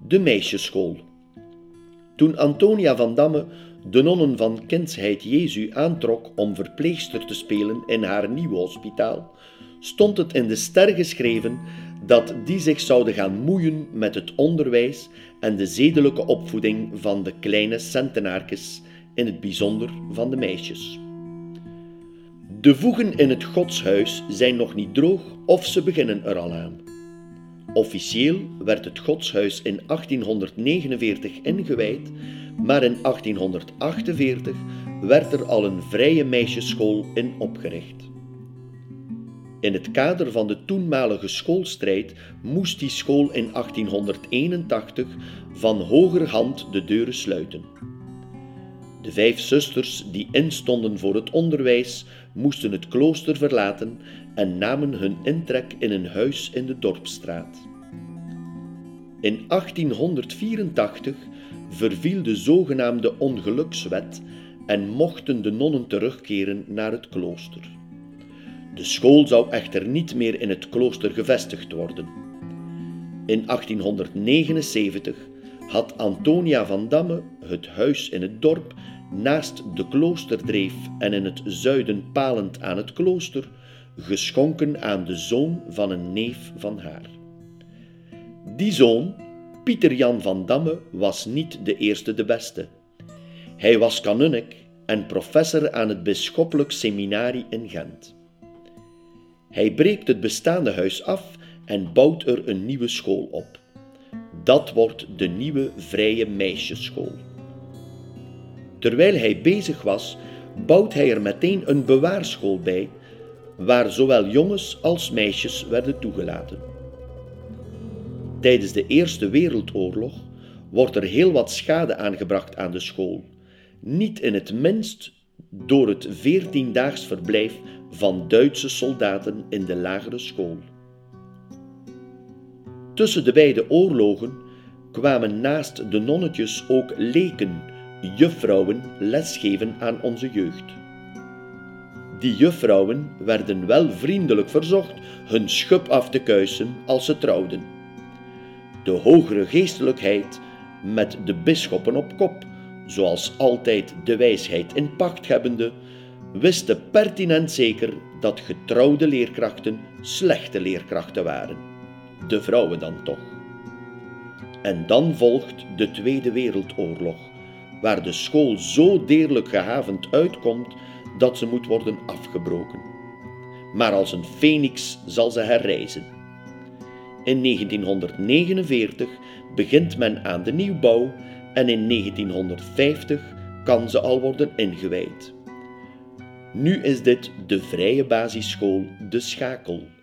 De meisjesschool. Toen Antonia van Damme de nonnen van Kindsheid Jezu aantrok om verpleegster te spelen in haar nieuwe hospitaal, stond het in de ster geschreven dat die zich zouden gaan moeien met het onderwijs en de zedelijke opvoeding van de kleine centenaarkes, in het bijzonder van de meisjes. De voegen in het godshuis zijn nog niet droog of ze beginnen er al aan. Officieel werd het godshuis in 1849 ingewijd, maar in 1848 werd er al een vrije meisjesschool in opgericht. In het kader van de toenmalige schoolstrijd moest die school in 1881 van hogerhand de deuren sluiten. De 5 zusters die instonden voor het onderwijs moesten het klooster verlaten en namen hun intrek in een huis in de Dorpsstraat. In 1884 verviel de zogenaamde ongelukswet en mochten de nonnen terugkeren naar het klooster. De school zou echter niet meer in het klooster gevestigd worden. In 1879 had Antonia van Damme het huis in het dorp naast de kloosterdreef en in het zuiden palend aan het klooster geschonken aan de zoon van een neef van haar. Die zoon, Pieter Jan van Damme, was niet de eerste de beste. Hij was kanunnik en professor aan het bisschoppelijk seminarie in Gent. Hij breekt het bestaande huis af en bouwt er een nieuwe school op. Dat wordt de nieuwe vrije meisjesschool. Terwijl hij bezig was, bouwt hij er meteen een bewaarschool bij, waar zowel jongens als meisjes werden toegelaten. Tijdens de Eerste Wereldoorlog wordt er heel wat schade aangebracht aan de school, niet in het minst door het 14-daags verblijf van Duitse soldaten in de lagere school. Tussen de beide oorlogen kwamen naast de nonnetjes ook leken, juffrouwen, lesgeven aan onze jeugd. Die juffrouwen werden wel vriendelijk verzocht hun schub af te kuisen als ze trouwden. De hogere geestelijkheid met de bisschoppen op kop, zoals altijd de wijsheid in pacht hebbende, wisten pertinent zeker dat getrouwde leerkrachten slechte leerkrachten waren. De vrouwen dan toch. En dan volgt de Tweede Wereldoorlog, waar de school zo deerlijk gehavend uitkomt dat ze moet worden afgebroken. Maar als een feniks zal ze herrijzen. In 1949 begint men aan de nieuwbouw en in 1950 kan ze al worden ingewijd. Nu is dit de vrije basisschool De Schakel.